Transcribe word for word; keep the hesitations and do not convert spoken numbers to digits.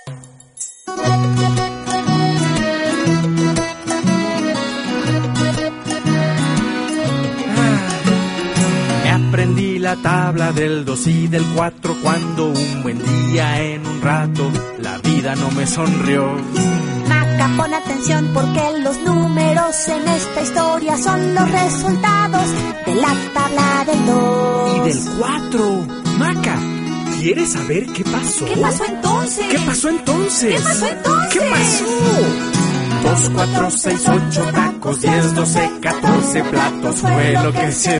Me aprendí la tabla del dos y del cuatro cuando un buen día en un rato la vida no me sonrió. Maca, pon atención porque los números en esta historia son los resultados de la tabla del dos. Y del cuatro. Maca, ¿quieres saber qué pasó? ¿Qué pasó entonces? ¿Qué pasó entonces? ¿Qué pasó entonces? ¿Qué pasó? Dos, cuatro, seis, ocho tacos, diez, doce, catorce platos fue lo que se